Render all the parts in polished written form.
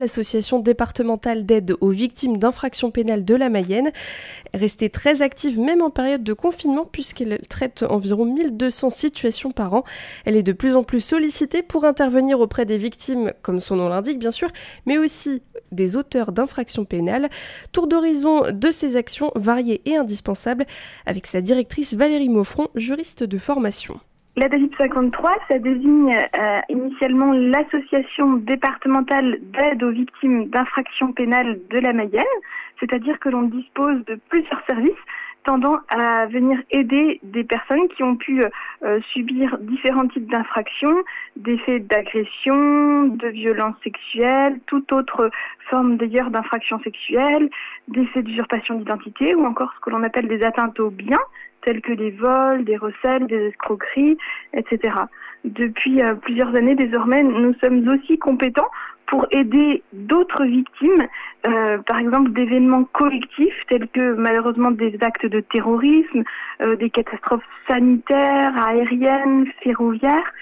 L'association départementale d'aide aux victimes d'infractions pénales de la Mayenne est restée très active même en période de confinement puisqu'elle traite environ 1200 situations par an. Elle est de plus en plus sollicitée pour intervenir auprès des victimes, comme son nom l'indique bien sûr, mais aussi des auteurs d'infractions pénales. Tour d'horizon de ces actions variées et indispensables avec sa directrice Valérie Maufron, juriste de formation. La DAVIP 53, ça désigne initialement l'association départementale d'aide aux victimes d'infractions pénales de la Mayenne, c'est-à-dire que l'on dispose de plusieurs services tendant à venir aider des personnes qui ont pu subir différents types d'infractions, des faits d'agression, de violences sexuelles, toute autre forme d'ailleurs d'infraction sexuelle, des faits d'usurpation d'identité ou encore ce que l'on appelle des atteintes aux biens, tels que les vols, des recels, des escroqueries, etc. Depuis plusieurs années, désormais, nous sommes aussi compétents pour aider d'autres victimes, par exemple d'événements collectifs, tels que malheureusement des actes de terrorisme, des catastrophes sanitaires, aériennes, ferroviaires,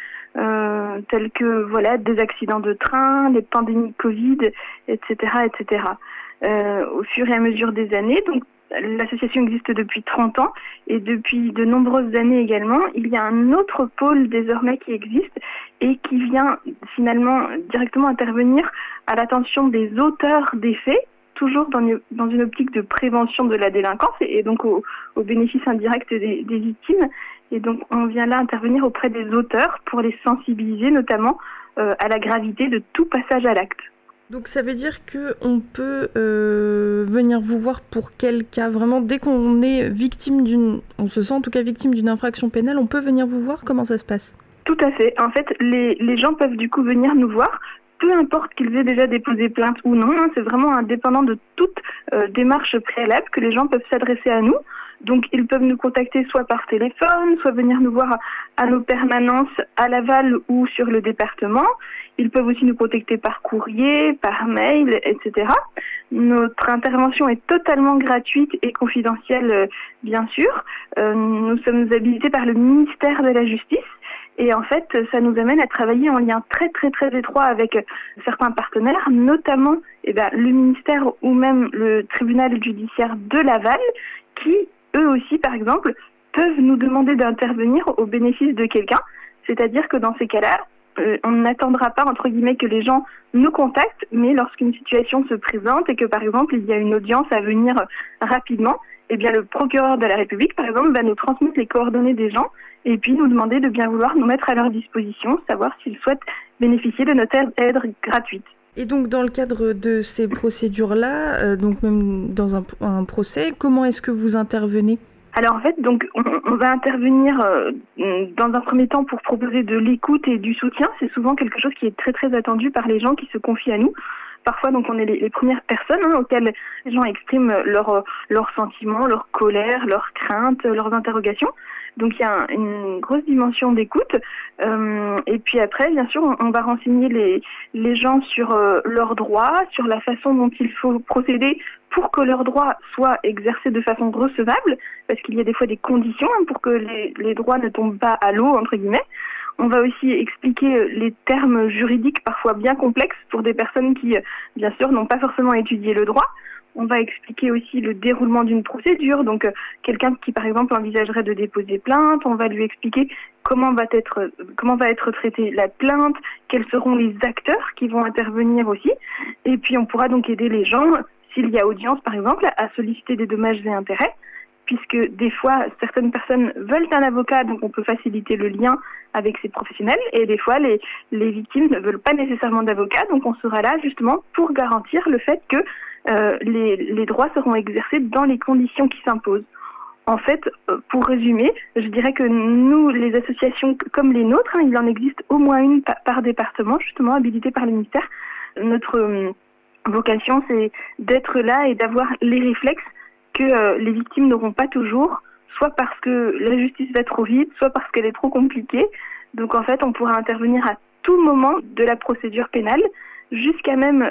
tels que des accidents de train, les pandémies Covid, etc., etc. Au fur et à mesure des années, donc, l'association existe depuis 30 ans et depuis de nombreuses années également, il y a un autre pôle désormais qui existe et qui vient finalement directement intervenir à l'attention des auteurs des faits, toujours dans une optique de prévention de la délinquance et donc au bénéfice indirect des victimes. Et donc on vient là intervenir auprès des auteurs pour les sensibiliser notamment à la gravité de tout passage à l'acte. Donc ça veut dire qu'on peut venir vous voir pour quel cas, vraiment dès qu'on est on se sent en tout cas victime d'une infraction pénale, on peut venir vous voir? Comment ça se passe? Tout à fait. En fait, les gens peuvent du coup venir nous voir, peu importe qu'ils aient déjà déposé plainte ou non, c'est vraiment indépendant de toute démarche préalable que les gens peuvent s'adresser à nous. Donc ils peuvent nous contacter soit par téléphone, soit venir nous voir à nos permanences à Laval ou sur le département. Ils peuvent aussi nous contacter par courrier, par mail, etc. Notre intervention est totalement gratuite et confidentielle, bien sûr. Nous sommes habilités par le ministère de la Justice. Et en fait, ça nous amène à travailler en lien très très très étroit avec certains partenaires, notamment le ministère ou même le tribunal judiciaire de Laval, qui, eux aussi, par exemple, peuvent nous demander d'intervenir au bénéfice de quelqu'un. C'est-à-dire que dans ces cas-là, on n'attendra pas, entre guillemets, que les gens nous contactent, mais lorsqu'une situation se présente et que, par exemple, il y a une audience à venir rapidement, eh bien, le procureur de la République, par exemple, va nous transmettre les coordonnées des gens et puis nous demander de bien vouloir nous mettre à leur disposition, savoir s'ils souhaitent bénéficier de notre aide gratuite. Et donc, dans le cadre de ces procédures-là, donc même dans un procès, comment est-ce que vous intervenez ? Alors en fait, donc on va intervenir dans un premier temps pour proposer de l'écoute et du soutien. C'est souvent quelque chose qui est très très attendu par les gens qui se confient à nous. Parfois, donc, on est les premières personnes auxquelles les gens expriment leurs sentiments, leur colère, leurs craintes, leurs interrogations. Donc, il y a une grosse dimension d'écoute. Et puis après, bien sûr, on va renseigner les gens sur leurs droits, sur la façon dont il faut procéder pour que leurs droits soient exercés de façon recevable, parce qu'il y a des fois des conditions pour que les droits ne tombent pas à l'eau, entre guillemets. On va aussi expliquer les termes juridiques parfois bien complexes pour des personnes qui, bien sûr, n'ont pas forcément étudié le droit. On va expliquer aussi le déroulement d'une procédure. Donc, quelqu'un qui, par exemple, envisagerait de déposer plainte, on va lui expliquer comment va être traitée la plainte, quels seront les acteurs qui vont intervenir aussi. Et puis, on pourra donc aider les gens, s'il y a audience, par exemple, à solliciter des dommages et intérêts, puisque des fois, certaines personnes veulent un avocat, donc on peut faciliter le lien avec ces professionnels, et des fois, les victimes ne veulent pas nécessairement d'avocat, donc on sera là justement pour garantir le fait que les droits seront exercés dans les conditions qui s'imposent. En fait, pour résumer, je dirais que nous, les associations comme les nôtres, il en existe au moins une par département, justement habilitée par le ministère. Notre vocation, c'est d'être là et d'avoir les réflexes que les victimes n'auront pas toujours, soit parce que la justice va trop vite, soit parce qu'elle est trop compliquée. Donc en fait, on pourra intervenir à tout moment de la procédure pénale, jusqu'à même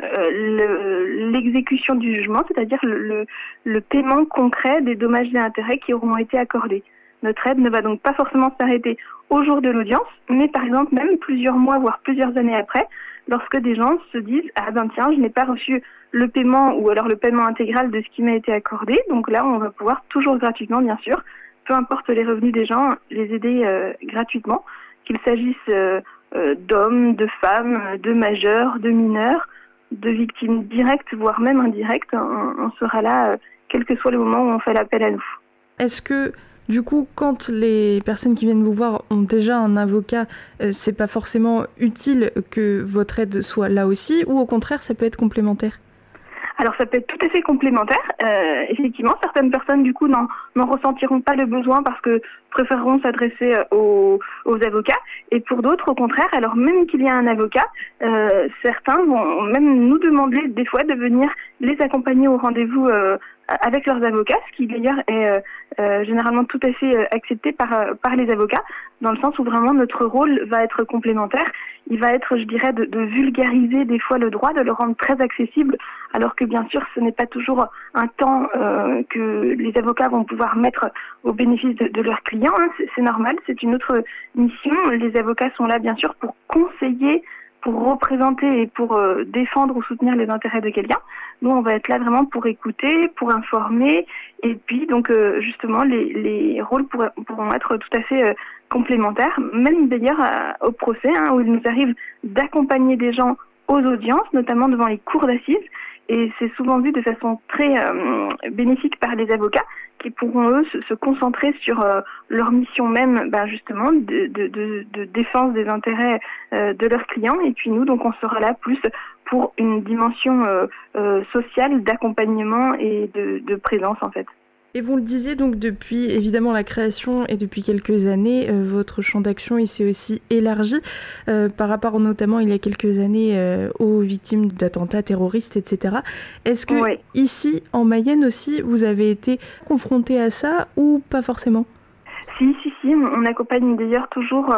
l'exécution du jugement, c'est-à-dire le paiement concret des dommages et intérêts qui auront été accordés. Notre aide ne va donc pas forcément s'arrêter au jour de l'audience, mais par exemple même plusieurs mois, voire plusieurs années après, lorsque des gens se disent « Ah ben tiens, je n'ai pas reçu le paiement ou alors le paiement intégral de ce qui m'a été accordé », donc là on va pouvoir toujours gratuitement, bien sûr, peu importe les revenus des gens, les aider gratuitement, qu'il s'agisse d'hommes, de femmes, de majeurs, de mineurs, de victimes directes, voire même indirectes. On sera là, quel que soit le moment où on fait l'appel à nous. Est-ce que, du coup, quand les personnes qui viennent vous voir ont déjà un avocat, c'est pas forcément utile que votre aide soit là aussi, ou au contraire, ça peut être complémentaire ? Alors ça peut être tout à fait complémentaire. Effectivement, certaines personnes du coup n'en ressentiront pas le besoin parce que préféreront s'adresser aux avocats. Et pour d'autres, au contraire, alors même qu'il y a un avocat, certains vont même nous demander des fois de venir les accompagner au rendez-vous avec leurs avocats, ce qui d'ailleurs est généralement tout à fait accepté par les avocats, dans le sens où vraiment notre rôle va être complémentaire. Il va être, je dirais, de vulgariser des fois le droit, de le rendre très accessible, alors que bien sûr ce n'est pas toujours un temps que les avocats vont pouvoir mettre au bénéfice de leurs clients. C'est normal, c'est une autre mission. Les avocats sont là bien sûr pour conseiller, pour représenter et pour défendre ou soutenir les intérêts de quelqu'un. Nous, on va être là vraiment pour écouter, pour informer, et puis donc justement les rôles pourront être tout à fait complémentaires, même d'ailleurs au procès, où il nous arrive d'accompagner des gens aux audiences, notamment devant les cours d'assises, et c'est souvent vu de façon très bénéfique par les avocats qui pourront eux se concentrer sur leur mission même, justement de défense des intérêts de leurs clients, et puis nous donc on sera là plus pour une dimension sociale d'accompagnement et de présence en fait. Et vous le disiez, donc depuis évidemment la création et depuis quelques années, votre champ d'action il s'est aussi élargi par rapport notamment il y a quelques années aux victimes d'attentats terroristes, etc. Est-ce que ici en Mayenne aussi vous avez été confronté à ça ou pas forcément ? Si, on accompagne d'ailleurs toujours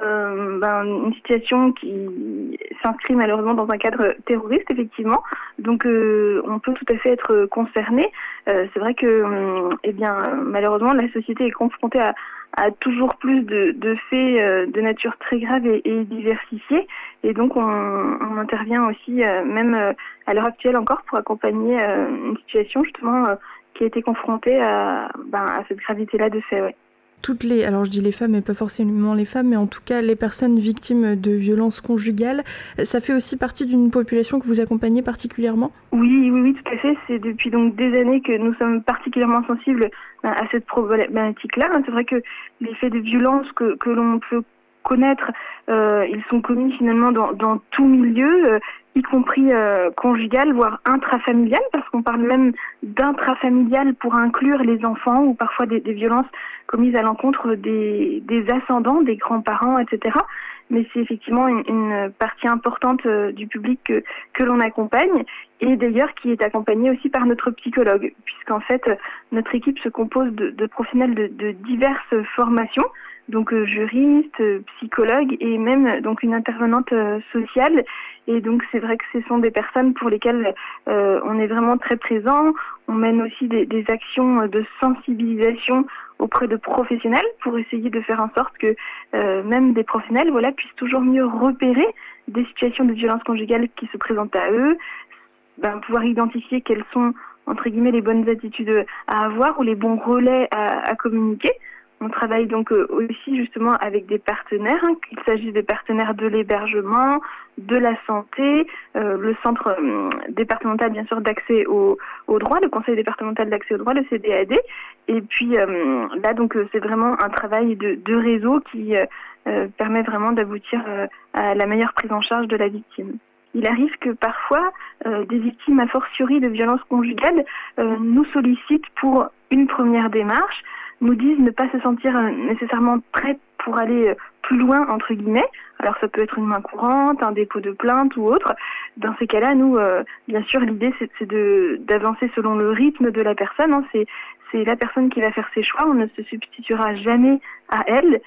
une situation qui s'inscrit malheureusement dans un cadre terroriste, effectivement. Donc on peut tout à fait être concerné. C'est vrai que malheureusement la société est confrontée à toujours plus de faits de nature très grave et diversifiée. Et donc on intervient aussi même à l'heure actuelle encore pour accompagner une situation justement qui a été confrontée à cette gravité-là de faits. Ouais. Alors je dis les femmes, mais pas forcément les femmes, mais en tout cas les personnes victimes de violences conjugales, ça fait aussi partie d'une population que vous accompagnez particulièrement ? Oui, tout à fait. C'est depuis donc des années que nous sommes particulièrement sensibles à cette problématique-là. C'est vrai que les faits de violence que l'on peut connaître, ils sont commis finalement dans tout milieu, y compris conjugal, voire intrafamilial, parce qu'on parle même d'intrafamilial pour inclure les enfants ou parfois des violences commises à l'encontre des ascendants, des grands-parents, etc. Mais c'est effectivement une partie importante du public que l'on accompagne, et d'ailleurs qui est accompagnée aussi par notre psychologue, puisqu'en fait notre équipe se compose de professionnels de diverses formations, donc juristes, psychologues et même donc une intervenante sociale. Et donc c'est vrai que ce sont des personnes pour lesquelles on est vraiment très présent. On mène aussi des actions de sensibilisation auprès de professionnels pour essayer de faire en sorte que même des professionnels puissent toujours mieux repérer des situations de violence conjugale qui se présentent à eux, pouvoir identifier quelles sont entre guillemets les bonnes attitudes à avoir ou les bons relais à communiquer. On travaille donc aussi justement avec des partenaires, qu'il s'agisse des partenaires de l'hébergement, de la santé, le centre départemental bien sûr d'accès au droit, le conseil départemental d'accès au droit, le CDAD. Et puis là donc c'est vraiment un travail de réseau qui permet vraiment d'aboutir à la meilleure prise en charge de la victime. Il arrive que parfois des victimes a fortiori de violences conjugales nous sollicitent pour une première démarche, nous disent ne pas se sentir nécessairement prêtes pour aller plus loin, entre guillemets. Alors ça peut être une main courante, un dépôt de plainte ou autre. Dans ces cas-là, nous, bien sûr, l'idée c'est d'avancer selon le rythme de la personne. C'est la personne qui va faire ses choix, on ne se substituera jamais à elle.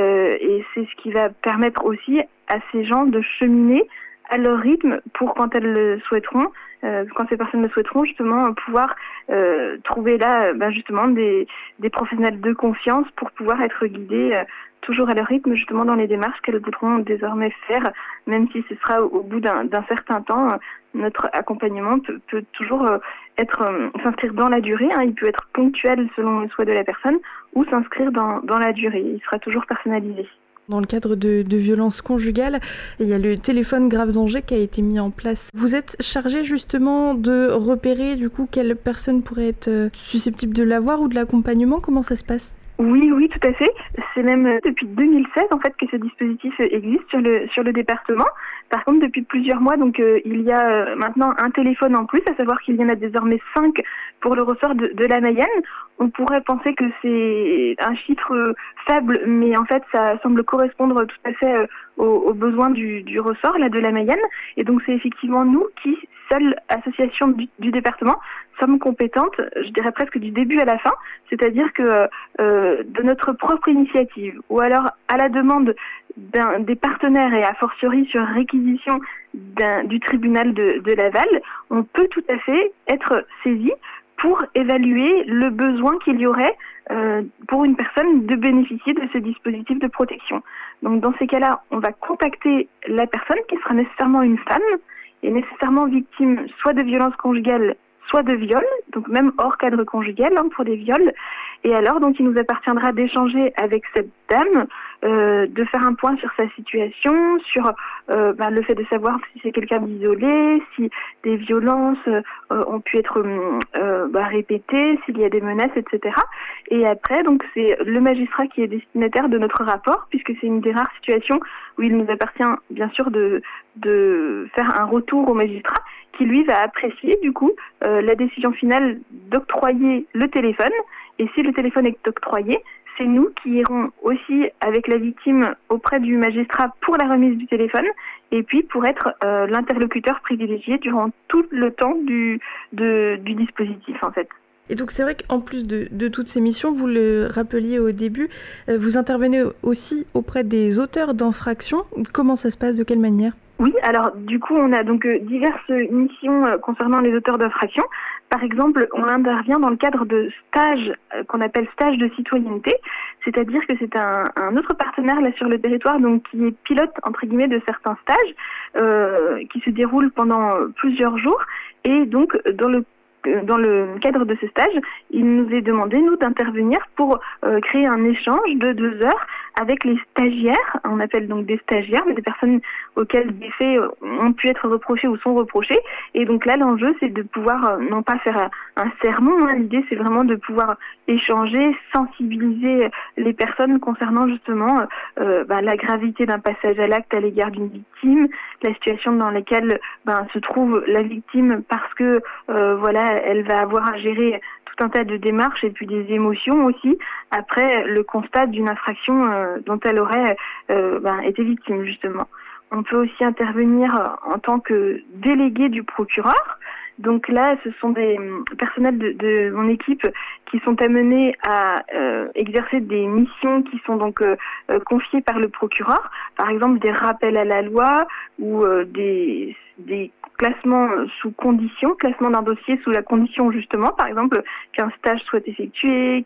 Et c'est ce qui va permettre aussi à ces gens de cheminer à leur rythme pour, quand elles le souhaiteront, quand ces personnes le souhaiteront, justement pouvoir trouver là justement des professionnels de confiance pour pouvoir être guidés toujours à leur rythme, justement dans les démarches qu'elles voudront désormais faire, même si ce sera au bout d'un certain temps. Notre accompagnement peut toujours s'inscrire dans la durée. Il peut être ponctuel selon le souhait de la personne ou s'inscrire dans la durée. Il sera toujours personnalisé. Dans le cadre de violences conjugales, il y a le téléphone grave danger qui a été mis en place. Vous êtes chargé justement de repérer du coup quelle personne pourrait être susceptible de l'avoir ou de l'accompagnement. Comment ça se passe ? Oui, tout à fait. C'est même depuis 2016 en fait que ce dispositif existe sur le département. Par contre, depuis plusieurs mois, donc il y a maintenant un téléphone en plus, à savoir qu'il y en a désormais 5 pour le ressort de la Mayenne. On pourrait penser que c'est un chiffre faible, mais en fait, ça semble correspondre tout à fait aux besoins du ressort là de la Mayenne. Et donc, c'est effectivement nous qui, seule association du département, sommes compétentes, je dirais presque du début à la fin, c'est-à-dire que de notre propre initiative, ou alors à la demande des partenaires et a fortiori sur réquisition du tribunal de Laval, on peut tout à fait être saisi pour évaluer le besoin qu'il y aurait pour une personne de bénéficier de ce dispositif de protection. Donc dans ces cas-là, on va contacter la personne qui sera nécessairement une femme et nécessairement victime soit de violences conjugales, soit de viol, donc même hors cadre conjugal pour des viols. Et alors, donc, il nous appartiendra d'échanger avec cette dame, de faire un point sur sa situation, sur le fait de savoir si c'est quelqu'un d'isolé, si des violences ont pu être répétées, s'il y a des menaces, etc. Et après, donc, c'est le magistrat qui est destinataire de notre rapport, puisque c'est une des rares situations où il nous appartient, bien sûr, de faire un retour au magistrat, qui lui va apprécier, du coup, la décision finale d'octroyer le téléphone. Et si le téléphone est octroyé, c'est nous qui irons aussi avec la victime auprès du magistrat pour la remise du téléphone et puis pour être l'interlocuteur privilégié durant tout le temps du dispositif en fait. Et donc c'est vrai qu'en plus de toutes ces missions, vous le rappeliez au début, vous intervenez aussi auprès des auteurs d'infractions. Comment ça se passe ? De quelle manière ? Oui, alors du coup on a donc diverses missions concernant les auteurs d'infractions. Par exemple, on intervient dans le cadre de stages qu'on appelle stages de citoyenneté, c'est-à-dire que c'est un autre partenaire là sur le territoire donc qui est pilote entre guillemets de certains stages qui se déroulent pendant plusieurs jours et donc dans le cadre de ce stage, il nous est demandé, nous, d'intervenir pour créer un échange de 2 heures avec les stagiaires. On appelle donc des stagiaires, mais des personnes auxquelles des faits ont pu être reprochés ou sont reprochés. Et donc là, l'enjeu, c'est de pouvoir, non pas faire un sermon, l'idée, c'est vraiment de pouvoir échanger, sensibiliser les personnes concernant justement la gravité d'un passage à l'acte à l'égard d'une victime, la situation dans laquelle se trouve la victime parce que elle va avoir à gérer tout un tas de démarches et puis des émotions aussi après le constat d'une infraction dont elle aurait été victime justement. On peut aussi intervenir en tant que délégué du procureur. Donc là, ce sont des personnels de mon équipe qui sont amenés à exercer des missions qui sont donc confiées par le procureur. Par exemple, des rappels à la loi ou des classements sous condition, classement d'un dossier sous la condition justement, par exemple, qu'un stage soit effectué,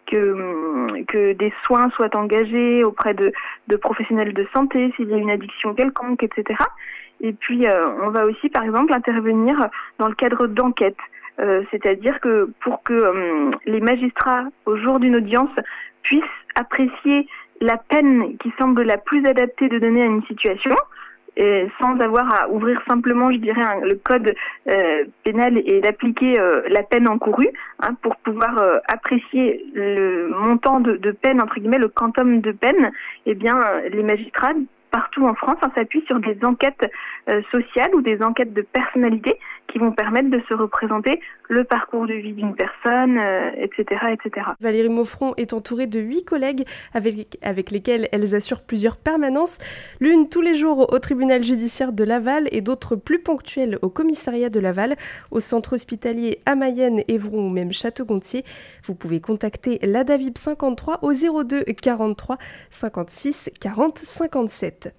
que des soins soient engagés auprès de professionnels de santé, s'il y a une addiction quelconque, etc. Et puis, on va aussi, par exemple, intervenir dans le cadre d'enquête. C'est-à-dire que pour que les magistrats, au jour d'une audience, puissent apprécier la peine qui semble la plus adaptée de donner à une situation, sans avoir à ouvrir simplement, je dirais, le code pénal et d'appliquer la peine encourue, pour pouvoir apprécier le montant de peine, entre guillemets, le quantum de peine, eh bien, les magistrats partout en France s'appuient sur des enquêtes sociales ou des enquêtes de personnalité qui vont permettre de se représenter le parcours de vie d'une personne, etc., etc. Valérie Maufron est entourée de 8 collègues avec lesquels elles assurent plusieurs permanences, l'une tous les jours au tribunal judiciaire de Laval et d'autres plus ponctuelles au commissariat de Laval, au centre hospitalier à Mayenne, Évron ou même Château-Gontier. Vous pouvez contacter l'ADAVIP 53 au 02 43 56 40 57.